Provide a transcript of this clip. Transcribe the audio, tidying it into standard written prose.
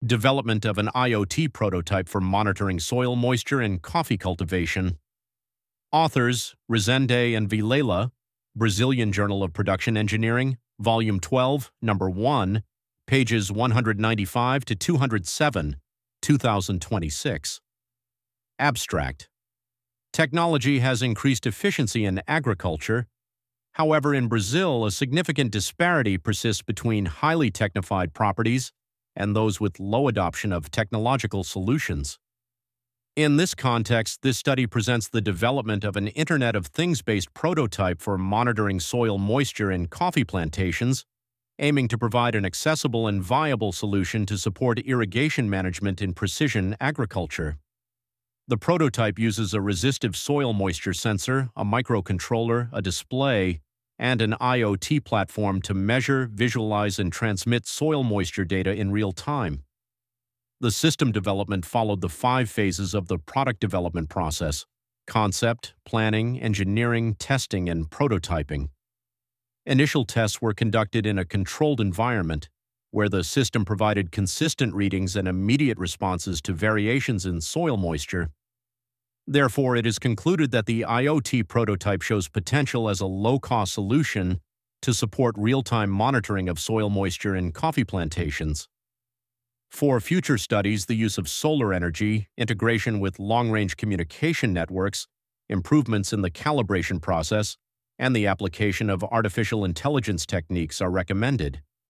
Development of an IoT prototype for monitoring soil moisture in coffee cultivation. Authors Rezende and Vilela, Brazilian Journal of Production Engineering, Volume 12, Number 1, pages 195 to 207, 2026. Abstract. Technology has increased efficiency in agriculture. However, in Brazil, a significant disparity persists between highly technified properties and those with low adoption of technological solutions. In this context, this study presents the development of an Internet of Things-based prototype for monitoring soil moisture in coffee plantations, aiming to provide an accessible and viable solution to support irrigation management in precision agriculture. The prototype uses a resistive soil moisture sensor, a microcontroller, a display, and an IoT platform to measure, visualize, and transmit soil moisture data in real time. The system development followed the 5 phases of the product development process: concept, planning, engineering, testing, and prototyping. Initial tests were conducted in a controlled environment, where the system provided consistent readings and immediate responses to variations in soil moisture. Therefore, it is concluded that the IoT prototype shows potential as a low-cost solution to support real-time monitoring of soil moisture in coffee plantations. For future studies, the use of solar energy, integration with long-range communication networks, improvements in the calibration process, and the application of artificial intelligence techniques are recommended.